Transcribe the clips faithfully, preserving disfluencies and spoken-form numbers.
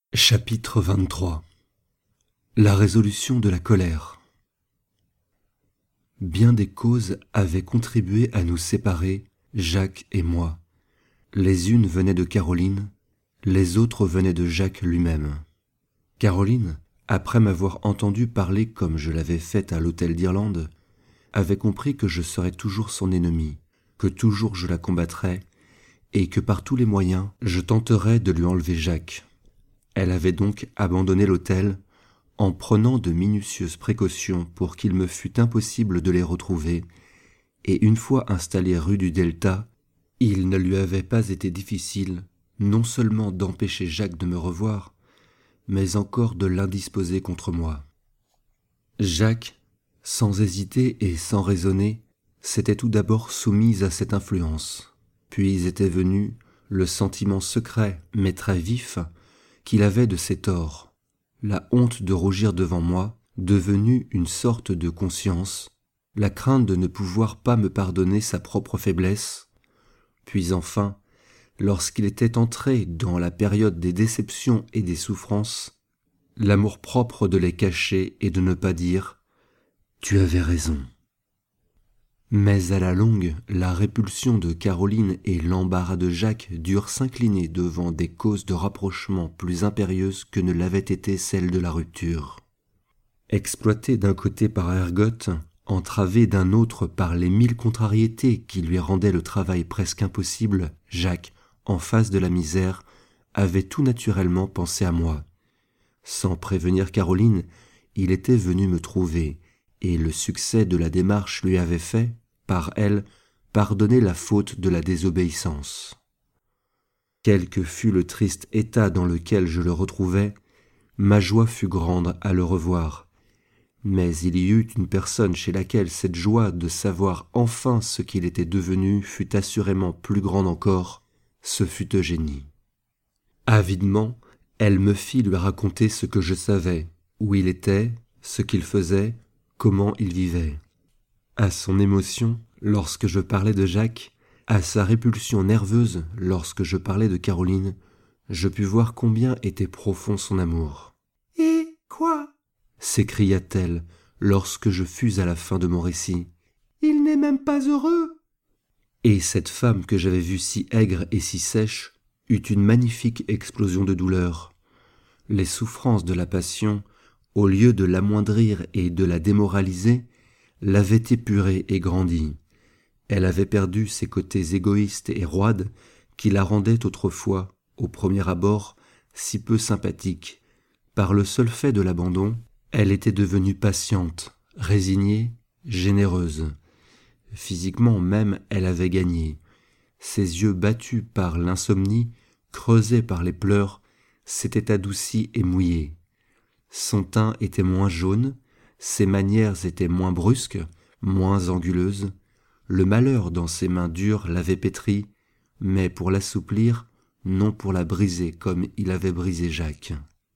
Chapitre vingt-trois. La résolution de la colère. Bien des causes avaient contribué à nous séparer, Jacques et moi. Les unes venaient de Caroline, les autres venaient de Jacques lui-même. Caroline, après m'avoir entendu parler comme je l'avais fait à l'hôtel d'Irlande, avait compris que je serais toujours son ennemi, que toujours je la combattrais, et que par tous les moyens je tenterais de lui enlever Jacques. Elle avait donc abandonné l'hôtel en prenant de minutieuses précautions pour qu'il me fût impossible de les retrouver, et une fois installée rue du Delta, il ne lui avait pas été difficile non seulement d'empêcher Jacques de me revoir, mais encore de l'indisposer contre moi. Jacques, sans hésiter et sans raisonner, s'était tout d'abord soumis à cette influence, puis était venu le sentiment secret mais très vif qu'il avait de ses torts, la honte de rougir devant moi, devenue une sorte de conscience, la crainte de ne pouvoir pas me pardonner sa propre faiblesse, puis enfin, lorsqu'il était entré dans la période des déceptions et des souffrances, l'amour-propre de les cacher et de ne pas dire « Tu avais raison ». Mais à la longue, la répulsion de Caroline et l'embarras de Jacques durent s'incliner devant des causes de rapprochement plus impérieuses que ne l'avait été celle de la rupture. Exploité d'un côté par Ergotte, entravé d'un autre par les mille contrariétés qui lui rendaient le travail presque impossible, Jacques, en face de la misère, avait tout naturellement pensé à moi. Sans prévenir Caroline, il était venu me trouver, et le succès de la démarche lui avait fait, par elle, pardonner la faute de la désobéissance. Quel que fût le triste état dans lequel je le retrouvais, ma joie fut grande à le revoir. Mais il y eut une personne chez laquelle cette joie de savoir enfin ce qu'il était devenu fut assurément plus grande encore, ce fut Eugénie. Avidement, elle me fit lui raconter ce que je savais, où il était, ce qu'il faisait, comment il vivait. À son émotion, lorsque je parlais de Jacques, à sa répulsion nerveuse lorsque je parlais de Caroline, je pus voir combien était profond son amour. « Et quoi ?» s'écria-t-elle lorsque je fus à la fin de mon récit. « Il n'est même pas heureux !» Et cette femme que j'avais vue si aigre et si sèche eut une magnifique explosion de douleur. Les souffrances de la passion, au lieu de l'amoindrir et de la démoraliser, l'avaient épurée et grandie. Elle avait perdu ses côtés égoïstes et roides qui la rendaient autrefois, au premier abord, si peu sympathique. Par le seul fait de l'abandon, elle était devenue patiente, résignée, généreuse. Physiquement même, elle avait gagné. Ses yeux battus par l'insomnie, creusés par les pleurs, s'étaient adoucis et mouillés. Son teint était moins jaune, ses manières étaient moins brusques, moins anguleuses. Le malheur dans ses mains dures l'avait pétrie, mais pour l'assouplir, non pour la briser comme il avait brisé Jacques.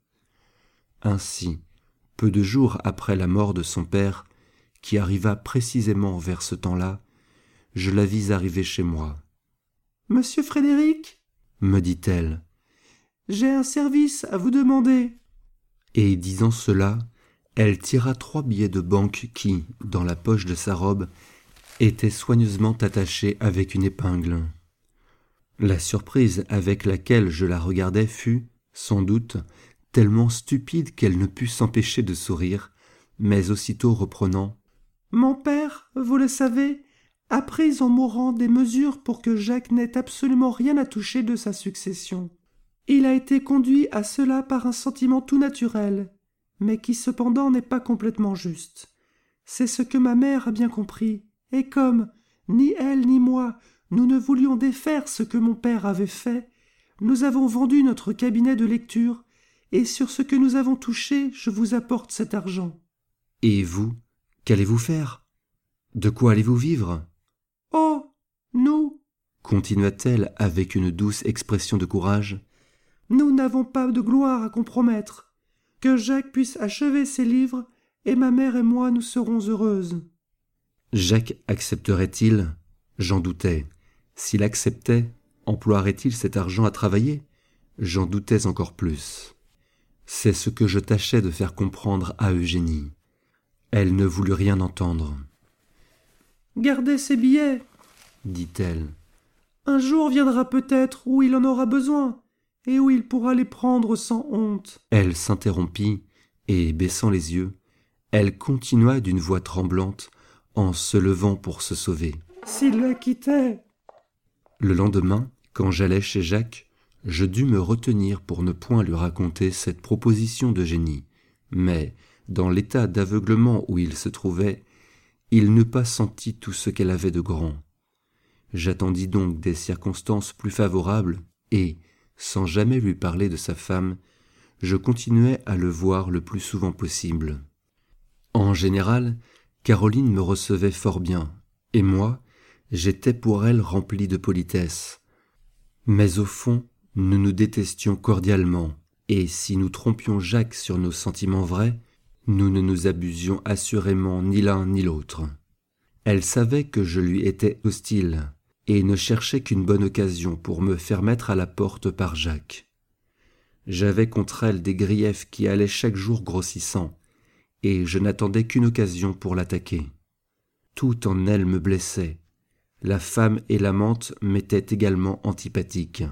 Ainsi, peu de jours après la mort de son père, qui arriva précisément vers ce temps-là, je la vis arriver chez moi. « Monsieur Frédéric, me dit-elle, j'ai un service à vous demander. » Et disant cela, elle tira trois billets de banque qui, dans la poche de sa robe, étaient soigneusement attachés avec une épingle. La surprise avec laquelle je la regardais fut, sans doute, tellement stupide qu'elle ne put s'empêcher de sourire, mais aussitôt reprenant « Mon père, vous le savez, a pris en mourant des mesures pour que Jacques n'ait absolument rien à toucher de sa succession. Il a été conduit à cela par un sentiment tout naturel, mais qui cependant n'est pas complètement juste. C'est ce que ma mère a bien compris, et comme, ni elle ni moi, nous ne voulions défaire ce que mon père avait fait, nous avons vendu notre cabinet de lecture, et sur ce que nous avons touché, je vous apporte cet argent. »« Et vous, qu'allez-vous faire ? De quoi allez-vous vivre ? » ?»« Oh, nous, continua-t-elle avec une douce expression de courage, nous n'avons pas de gloire à compromettre. Que Jacques puisse achever ses livres, et ma mère et moi nous serons heureuses. » Jacques accepterait-il ? J'en doutais. S'il acceptait, emploierait-il cet argent à travailler ? J'en doutais encore plus. C'est ce que je tâchais de faire comprendre à Eugénie. Elle ne voulut rien entendre. « Gardez ces billets, dit-elle. Un jour viendra peut-être où il en aura besoin, et où il pourra les prendre sans honte. » Elle s'interrompit, et, baissant les yeux, elle continua d'une voix tremblante, en se levant pour se sauver. « S'il la quittait !» Le lendemain, quand j'allais chez Jacques, je dus me retenir pour ne point lui raconter cette proposition d'Eugénie, mais, dans l'état d'aveuglement où il se trouvait, il n'eût pas senti tout ce qu'elle avait de grand. J'attendis donc des circonstances plus favorables et, sans jamais lui parler de sa femme, je continuais à le voir le plus souvent possible. En général, Caroline me recevait fort bien, et moi, j'étais pour elle rempli de politesse. Mais au fond, nous nous détestions cordialement, et si nous trompions Jacques sur nos sentiments vrais, nous ne nous abusions assurément ni l'un ni l'autre. Elle savait que je lui étais hostile, et ne cherchait qu'une bonne occasion pour me faire mettre à la porte par Jacques. J'avais contre elle des griefs qui allaient chaque jour grossissant, et je n'attendais qu'une occasion pour l'attaquer. Tout en elle me blessait. La femme et l'amante m'étaient également antipathiques.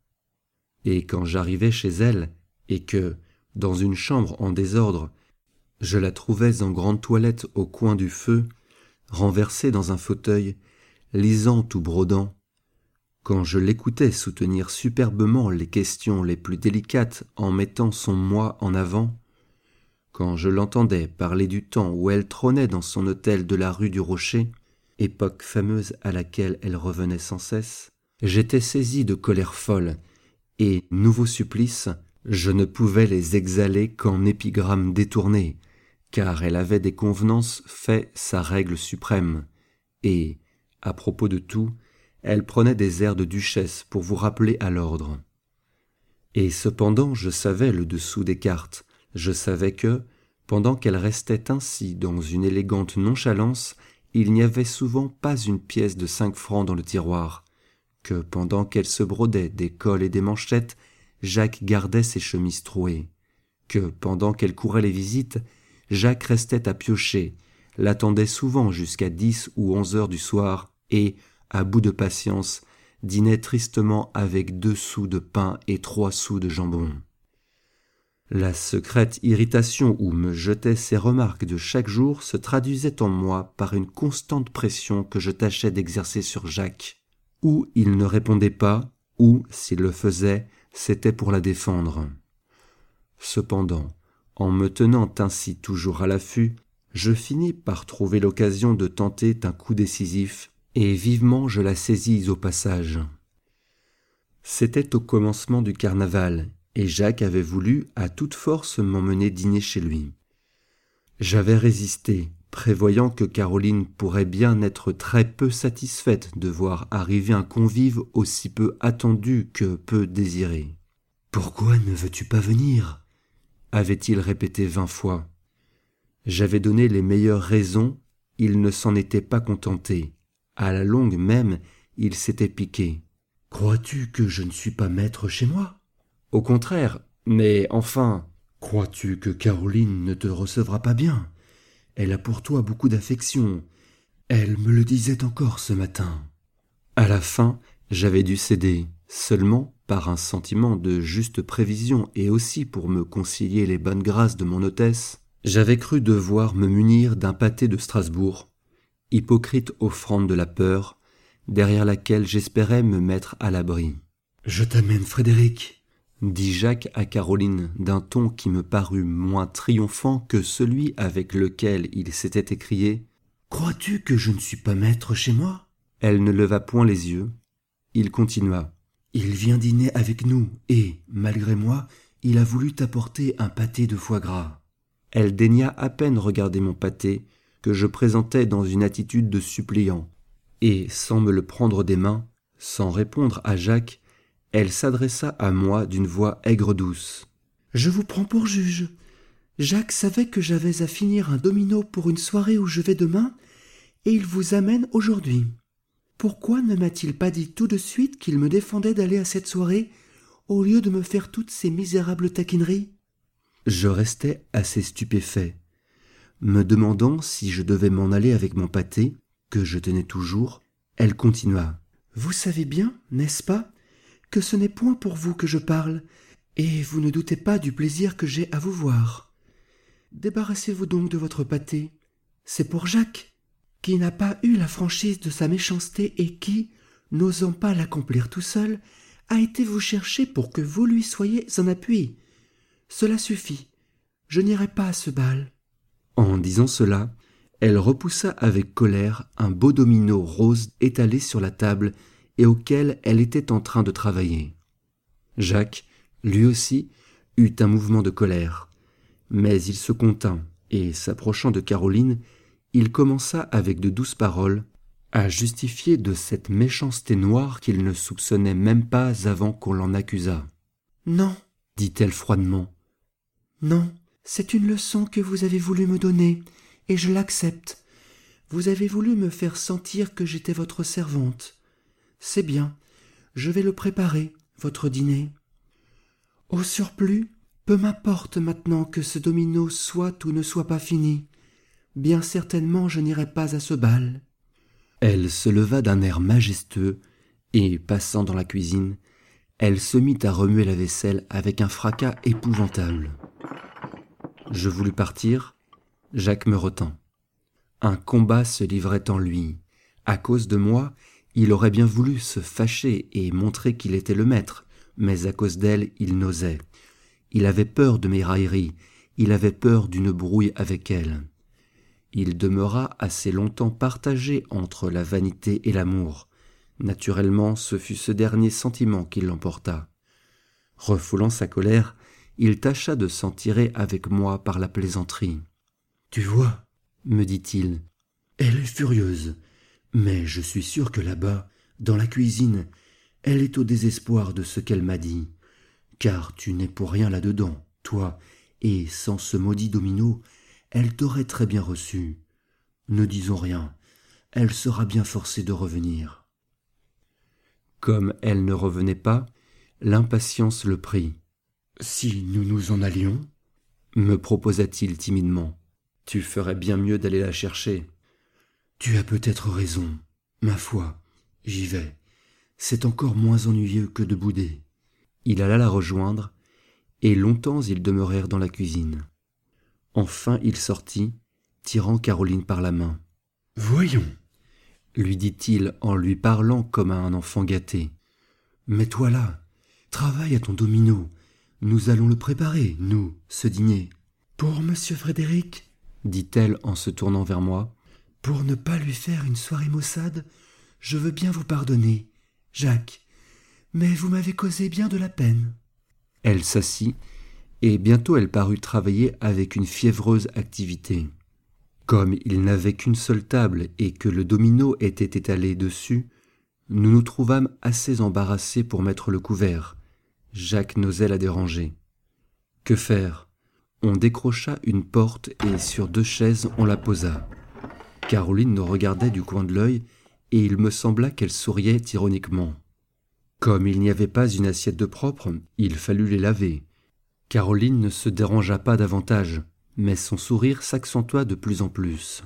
Et quand j'arrivais chez elle, et que, dans une chambre en désordre, je la trouvais en grande toilette au coin du feu, renversée dans un fauteuil, lisant ou brodant, quand je l'écoutais soutenir superbement les questions les plus délicates en mettant son moi en avant, quand je l'entendais parler du temps où elle trônait dans son hôtel de la rue du Rocher, époque fameuse à laquelle elle revenait sans cesse, j'étais saisi de colère folle, et, nouveau supplice, je ne pouvais les exhaler qu'en épigrammes détournées, car elle avait des convenances fait sa règle suprême, et, à propos de tout, elle prenait des airs de duchesse pour vous rappeler à l'ordre. Et cependant je savais le dessous des cartes, je savais que, pendant qu'elle restait ainsi dans une élégante nonchalance, il n'y avait souvent pas une pièce de cinq francs dans le tiroir, que pendant qu'elle se brodait des cols et des manchettes, Jacques gardait ses chemises trouées, que pendant qu'elle courait les visites, Jacques restait à piocher, l'attendait souvent jusqu'à dix ou onze heures du soir et, à bout de patience, dînait tristement avec deux sous de pain et trois sous de jambon. La secrète irritation où me jetaient ces remarques de chaque jour se traduisait en moi par une constante pression que je tâchais d'exercer sur Jacques. Ou il ne répondait pas, ou, s'il le faisait, c'était pour la défendre. Cependant, en me tenant ainsi toujours à l'affût, je finis par trouver l'occasion de tenter un coup décisif, et vivement je la saisis au passage. C'était au commencement du carnaval, et Jacques avait voulu à toute force m'emmener dîner chez lui. J'avais résisté, prévoyant que Caroline pourrait bien être très peu satisfaite de voir arriver un convive aussi peu attendu que peu désiré. « Pourquoi ne veux-tu pas venir ?» avait-il répété vingt fois. J'avais donné les meilleures raisons, il ne s'en était pas contenté. À la longue même, il s'était piqué. « Crois-tu que je ne suis pas maître chez moi ?»« Au contraire, mais enfin, crois-tu que Caroline ne te recevra pas bien ? Elle a pour toi beaucoup d'affection. Elle me le disait encore ce matin. » À la fin, j'avais dû céder, seulement par un sentiment de juste prévision et aussi pour me concilier les bonnes grâces de mon hôtesse, j'avais cru devoir me munir d'un pâté de Strasbourg, hypocrite offrande de la peur, derrière laquelle j'espérais me mettre à l'abri. « Je t'amène Frédéric », dit Jacques à Caroline d'un ton qui me parut moins triomphant que celui avec lequel il s'était écrié « Crois-tu que je ne suis pas maître chez moi ?» Elle ne leva point les yeux. Il continua. « Il vient dîner avec nous et, malgré moi, il a voulu t'apporter un pâté de foie gras. » Elle daigna à peine regarder mon pâté, que je présentais dans une attitude de suppliant, et, sans me le prendre des mains, sans répondre à Jacques, elle s'adressa à moi d'une voix aigre-douce. « Je vous prends pour juge. Jacques savait que j'avais à finir un domino pour une soirée où je vais demain, et il vous amène aujourd'hui. Pourquoi ne m'a-t-il pas dit tout de suite qu'il me défendait d'aller à cette soirée, au lieu de me faire toutes ces misérables taquineries ? Je restais assez stupéfait, me demandant si je devais m'en aller avec mon pâté, que je tenais toujours. Elle continua. « Vous savez bien, n'est-ce pas, que ce n'est point pour vous que je parle, et vous ne doutez pas du plaisir que j'ai à vous voir. Débarrassez-vous donc de votre pâté. C'est pour Jacques, qui n'a pas eu la franchise de sa méchanceté et qui, n'osant pas l'accomplir tout seul, a été vous chercher pour que vous lui soyez un appui. Cela suffit. Je n'irai pas à ce bal. » En disant cela, elle repoussa avec colère un beau domino rose étalé sur la table et auquel elle était en train de travailler. Jacques, lui aussi, eut un mouvement de colère, mais il se contint et, s'approchant de Caroline, il commença avec de douces paroles à justifier de cette méchanceté noire qu'il ne soupçonnait même pas avant qu'on l'en accusât. « Non, dit-elle froidement, non, c'est une leçon que vous avez voulu me donner, et je l'accepte. Vous avez voulu me faire sentir que j'étais votre servante. C'est bien, je vais le préparer, votre dîner. Au surplus, peu m'importe maintenant que ce domino soit ou ne soit pas fini. Bien certainement je n'irai pas à ce bal. » Elle se leva d'un air majestueux, et, passant dans la cuisine, elle se mit à remuer la vaisselle avec un fracas épouvantable. Je voulus partir, Jacques me retint. Un combat se livrait en lui. À cause de moi, il aurait bien voulu se fâcher et montrer qu'il était le maître, mais à cause d'elle, il n'osait. Il avait peur de mes railleries, il avait peur d'une brouille avec elle. Il demeura assez longtemps partagé entre la vanité et l'amour. Naturellement, ce fut ce dernier sentiment qui l'emporta. Refoulant sa colère, il tâcha de s'en tirer avec moi par la plaisanterie. « Tu vois, me dit-il, elle est furieuse, mais je suis sûr que là-bas, dans la cuisine, elle est au désespoir de ce qu'elle m'a dit, car tu n'es pour rien là-dedans, toi, et sans ce maudit domino, elle t'aurait très bien reçu. Ne disons rien, elle sera bien forcée de revenir. » Comme elle ne revenait pas, l'impatience le prit. « Si nous nous en allions, me proposa-t-il timidement, tu ferais bien mieux d'aller la chercher. Tu as peut-être raison, ma foi, j'y vais. C'est encore moins ennuyeux que de bouder. » Il alla la rejoindre, et longtemps ils demeurèrent dans la cuisine. Enfin il sortit, tirant Caroline par la main. « Voyons, » lui dit-il en lui parlant comme à un enfant gâté. « Mets-toi là, travaille à ton domino. Nous allons le préparer, nous, ce dîner. »« Pour monsieur Frédéric, » dit-elle en se tournant vers moi, « pour ne pas lui faire une soirée maussade, je veux bien vous pardonner, Jacques, mais vous m'avez causé bien de la peine. » Elle s'assit, et bientôt elle parut travailler avec une fiévreuse activité. Comme il n'avait qu'une seule table et que le domino était étalé dessus, nous nous trouvâmes assez embarrassés pour mettre le couvert. Jacques n'osait la déranger. Que faire ? On décrocha une porte et sur deux chaises on la posa. Caroline nous regardait du coin de l'œil et il me sembla qu'elle souriait ironiquement. Comme il n'y avait pas une assiette de propre, il fallut les laver. Caroline ne se dérangea pas davantage, mais son sourire s'accentua de plus en plus.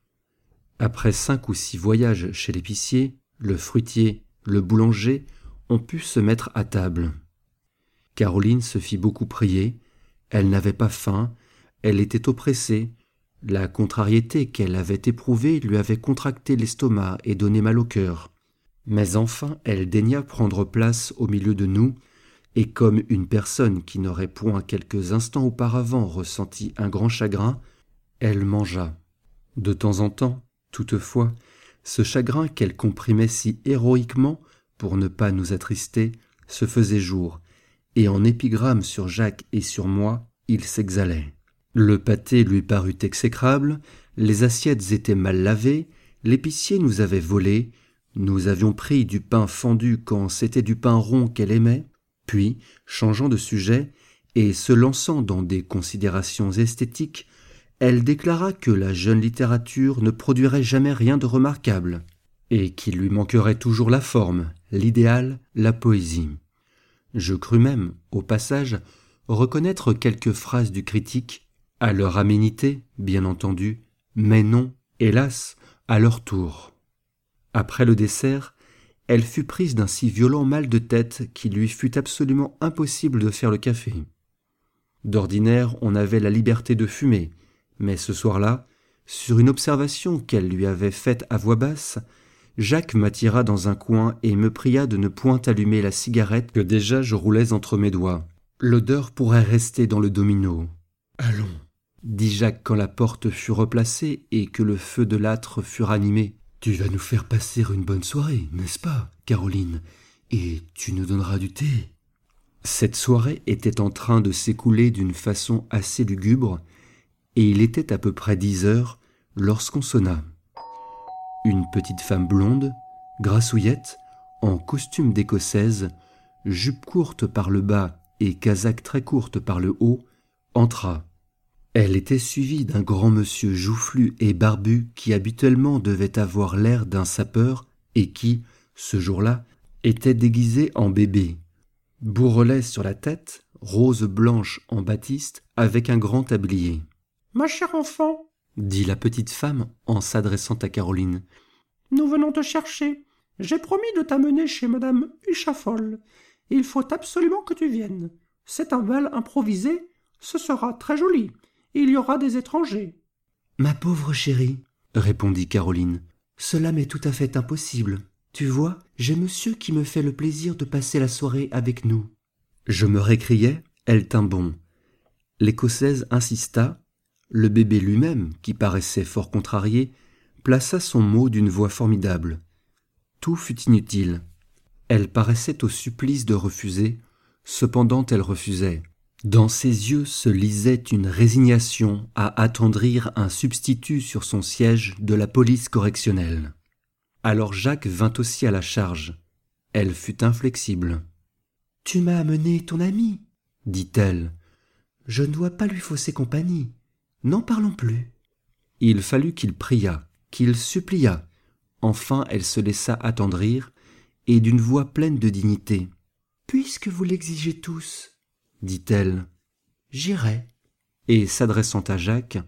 Après cinq ou six voyages chez l'épicier, le fruitier, le boulanger, on put se mettre à table. Caroline se fit beaucoup prier, elle n'avait pas faim, elle était oppressée, la contrariété qu'elle avait éprouvée lui avait contracté l'estomac et donné mal au cœur. Mais enfin elle daigna prendre place au milieu de nous, et comme une personne qui n'aurait point quelques instants auparavant ressenti un grand chagrin, elle mangea. De temps en temps, toutefois, ce chagrin qu'elle comprimait si héroïquement pour ne pas nous attrister se faisait jour, et en épigramme sur Jacques et sur moi, il s'exhalait. Le pâté lui parut exécrable, les assiettes étaient mal lavées, l'épicier nous avait volé, nous avions pris du pain fendu quand c'était du pain rond qu'elle aimait, puis, changeant de sujet, et se lançant dans des considérations esthétiques, elle déclara que la jeune littérature ne produirait jamais rien de remarquable, et qu'il lui manquerait toujours la forme, l'idéal, la poésie. Je crus même, au passage, reconnaître quelques phrases du critique, à leur aménité, bien entendu, mais non, hélas, à leur tour. Après le dessert, elle fut prise d'un si violent mal de tête qu'il lui fut absolument impossible de faire le café. D'ordinaire, on avait la liberté de fumer, mais ce soir-là, sur une observation qu'elle lui avait faite à voix basse, Jacques m'attira dans un coin et me pria de ne point allumer la cigarette que déjà je roulais entre mes doigts. L'odeur pourrait rester dans le domino. « Allons !» dit Jacques quand la porte fut replacée et que le feu de l'âtre fut ranimé. « Tu vas nous faire passer une bonne soirée, n'est-ce pas, Caroline? Et tu nous donneras du thé. » Cette soirée était en train de s'écouler d'une façon assez lugubre, et il était à peu près dix heures lorsqu'on sonna. Une petite femme blonde, grassouillette, en costume d'écossaise, jupe courte par le bas et casaque très courte par le haut, entra. Elle était suivie d'un grand monsieur joufflu et barbu qui habituellement devait avoir l'air d'un sapeur et qui, ce jour-là, était déguisé en bébé. Bourrelet sur la tête, rose blanche en batiste, avec un grand tablier. « Ma chère enfant, dit la petite femme en s'adressant à Caroline, nous venons te chercher. J'ai promis de t'amener chez madame Huchafol. Il faut absolument que tu viennes. C'est un bal improvisé, ce sera très joli. Il y aura des étrangers. »« Ma pauvre chérie, répondit Caroline, cela m'est tout à fait impossible. Tu vois, j'ai monsieur qui me fait le plaisir de passer la soirée avec nous. » Je me récriai, elle tint bon. L'écossaise insista. Le bébé lui-même, qui paraissait fort contrarié, plaça son mot d'une voix formidable. Tout fut inutile. Elle paraissait au supplice de refuser, cependant elle refusait. Dans ses yeux se lisait une résignation à attendrir un substitut sur son siège de la police correctionnelle. Alors Jacques vint aussi à la charge. Elle fut inflexible. « Tu m'as amené ton ami, dit-elle. Je ne dois pas lui fausser compagnie. N'en parlons plus. » Il fallut qu'il priât, qu'il suppliât. Enfin elle se laissa attendrir, et d'une voix pleine de dignité. « Puisque vous l'exigez tous, dit-elle, j'irai. » Et s'adressant à Jacques,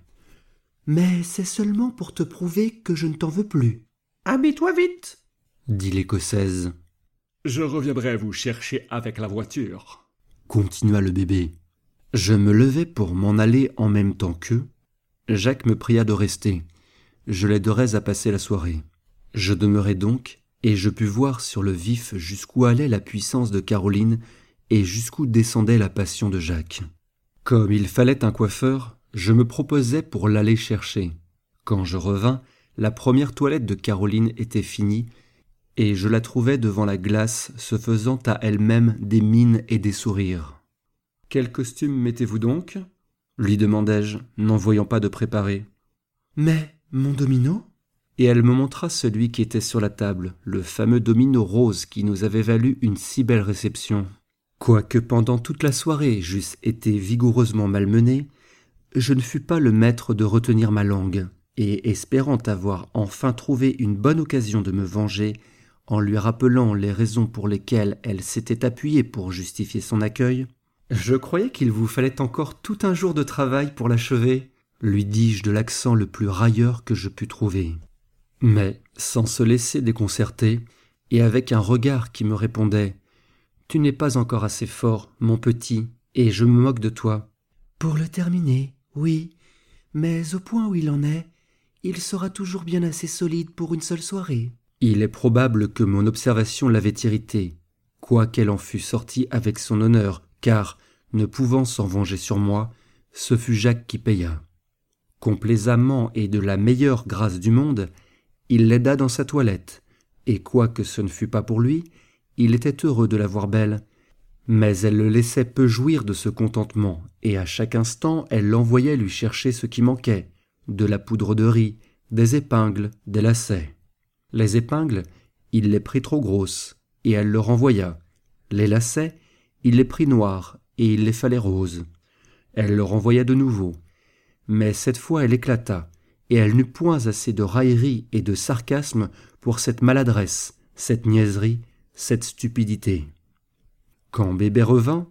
« Mais c'est seulement pour te prouver que je ne t'en veux plus. »« Habille-toi vite, dit l'Écossaise. « Je reviendrai vous chercher avec la voiture, » continua le bébé. Je me levai pour m'en aller en même temps qu'eux. Jacques me pria de rester. Je l'aiderais à passer la soirée. Je demeurai donc, et je pus voir sur le vif jusqu'où allait la puissance de Caroline et jusqu'où descendait la passion de Jacques. Comme il fallait un coiffeur, je me proposai pour l'aller chercher. Quand je revins, la première toilette de Caroline était finie, et je la trouvai devant la glace se faisant à elle-même des mines et des sourires. « Quel costume mettez-vous donc ?» lui demandai-je, n'en voyant pas de préparé. « Mais mon domino ?» Et elle me montra celui qui était sur la table, le fameux domino rose qui nous avait valu une si belle réception. Quoique pendant toute la soirée j'eusse été vigoureusement malmené, je ne fus pas le maître de retenir ma langue, et espérant avoir enfin trouvé une bonne occasion de me venger, en lui rappelant les raisons pour lesquelles elle s'était appuyée pour justifier son accueil, « Je croyais qu'il vous fallait encore tout un jour de travail pour l'achever, » lui dis-je de l'accent le plus railleur que je pus trouver. Mais, sans se laisser déconcerter, et avec un regard qui me répondait « Tu n'es pas encore assez fort, mon petit, et je me moque de toi. »« Pour le terminer, oui, mais au point où il en est, il sera toujours bien assez solide pour une seule soirée. » Il est probable que mon observation l'avait irritée, quoiqu'elle en fût sortie avec son honneur, car, ne pouvant s'en venger sur moi, ce fut Jacques qui paya. Complaisamment et de la meilleure grâce du monde, il l'aida dans sa toilette, et quoique ce ne fût pas pour lui, il était heureux de la voir belle. Mais elle le laissait peu jouir de ce contentement, et à chaque instant elle l'envoyait lui chercher ce qui manquait, de la poudre de riz, des épingles, des lacets. Les épingles, il les prit trop grosses, et elle le renvoya. Les lacets, il les prit noirs, et il les fallait roses. Elle le renvoya de nouveau. Mais cette fois elle éclata, et elle n'eut point assez de raillerie et de sarcasme pour cette maladresse, cette niaiserie, cette stupidité. Quand bébé revint,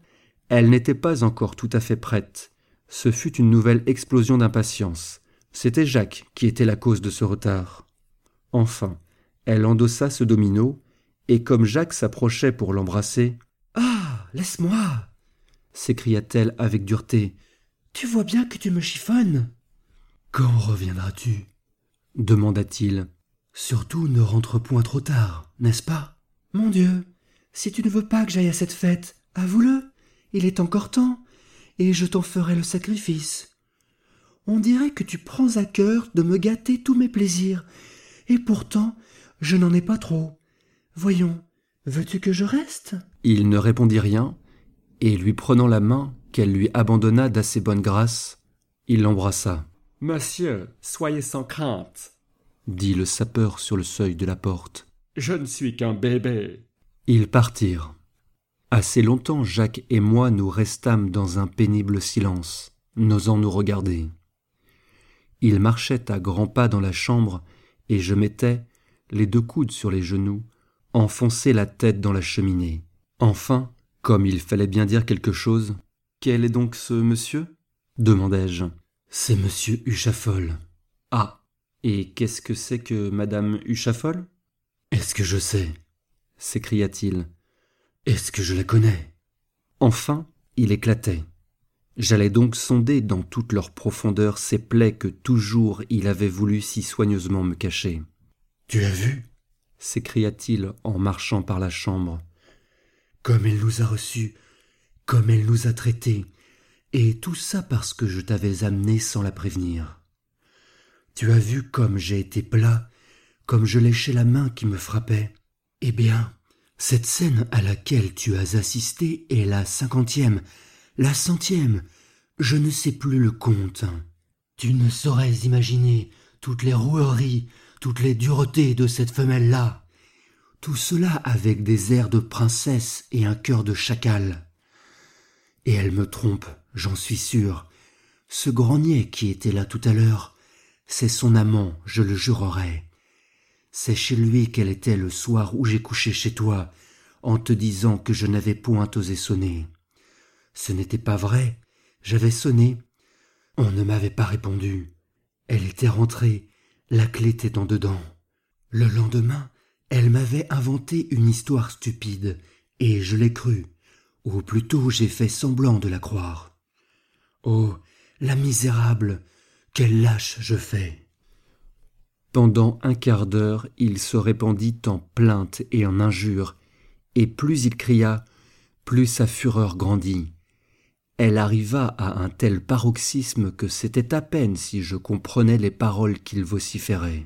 Elle n'était pas encore tout à fait prête. Ce fut une nouvelle explosion d'impatience. C'était Jacques qui était la cause de ce retard. Enfin, elle endossa ce domino, et comme Jacques s'approchait pour l'embrasser, « Ah, laisse-moi » s'écria-t-elle avec dureté. « Tu vois bien que tu me chiffonnes. »« Quand reviendras-tu » demanda-t-il. « Surtout ne rentre point trop tard, n'est-ce pas ?»« Mon Dieu, si tu ne veux pas que j'aille à cette fête, avoue-le, il est encore temps, et je t'en ferai le sacrifice. On dirait que tu prends à cœur de me gâter tous mes plaisirs, et pourtant je n'en ai pas trop. Voyons, veux-tu que je reste ?» Il ne répondit rien, et lui prenant la main qu'elle lui abandonna d'assez bonne grâce, il l'embrassa. « Monsieur, soyez sans crainte, » dit le sapeur sur le seuil de la porte. « Je ne suis qu'un bébé. » Ils partirent. Assez longtemps, Jacques et moi nous restâmes dans un pénible silence, n'osant nous regarder. Il marchait à grands pas dans la chambre, et je m'étais, les deux coudes sur les genoux, enfoncé la tête dans la cheminée. Enfin, comme il fallait bien dire quelque chose, « Quel est donc ce monsieur ?» demandai-je. « C'est monsieur Huchafol. »« Ah, et qu'est-ce que c'est que madame Huchafol ?»« Est-ce que je sais ?» s'écria-t-il. « Est-ce que je la connais ?» Enfin, il éclatait. J'allais donc sonder dans toute leur profondeur ces plaies que toujours il avait voulu si soigneusement me cacher. « Tu as vu ?» s'écria-t-il en marchant par la chambre. « Comme elle nous a reçus, comme elle nous a traités, et tout ça parce que je t'avais amené sans la prévenir. Tu as vu comme j'ai été plat, comme je léchais la main qui me frappait. Eh bien, cette scène à laquelle tu as assisté est la cinquantième, la centième, je ne sais plus le compte. Tu ne saurais imaginer toutes les roueries, toutes les duretés de cette femelle-là. Tout cela avec des airs de princesse et un cœur de chacal. Et elle me trompe, j'en suis sûr. Ce grognet qui était là tout à l'heure, c'est son amant, je le jurerais. C'est chez lui qu'elle était le soir où j'ai couché chez toi, en te disant que je n'avais point osé sonner. Ce n'était pas vrai, j'avais sonné. On ne m'avait pas répondu. Elle était rentrée, la clé étant dedans. Le lendemain, elle m'avait inventé une histoire stupide, et je l'ai crue, ou plutôt j'ai fait semblant de la croire. Oh, la misérable, quelle lâche je fais !» Pendant un quart d'heure, il se répandit en plaintes et en injures, et plus il cria, plus sa fureur grandit. Elle arriva à un tel paroxysme que c'était à peine si je comprenais les paroles qu'il vociférait.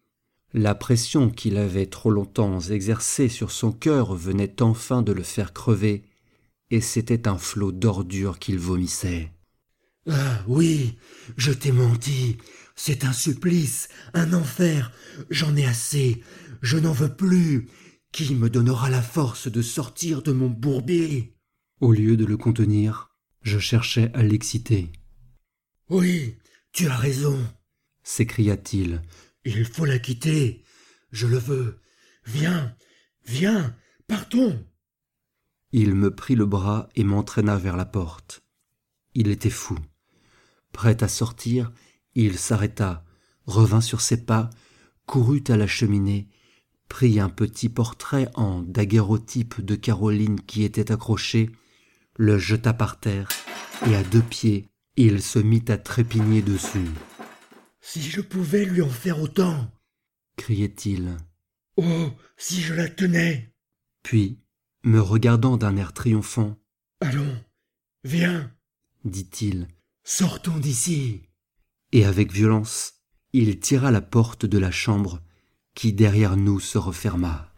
La pression qu'il avait trop longtemps exercée sur son cœur venait enfin de le faire crever, et c'était un flot d'ordures qu'il vomissait. « Ah oui, je t'ai menti. C'est un supplice, un enfer, j'en ai assez, je n'en veux plus. Qui me donnera la force de sortir de mon bourbier ?» Au lieu de le contenir, je cherchais à l'exciter. « Oui, tu as raison, » s'écria-t-il. « Il faut la quitter, je le veux. Viens, viens, partons !» Il me prit le bras et m'entraîna vers la porte. Il était fou. Prêt à sortir, il s'arrêta, revint sur ses pas, courut à la cheminée, prit un petit portrait en daguerreotype de Caroline qui était accroché, le jeta par terre, et à deux pieds, il se mit à trépigner dessus. « Si je pouvais lui en faire autant !» criait-il. « Oh, si je la tenais !» Puis, me regardant d'un air triomphant, « Allons, viens !» dit-il. « Sortons d'ici !» Et avec violence, il tira la porte de la chambre qui derrière nous se referma.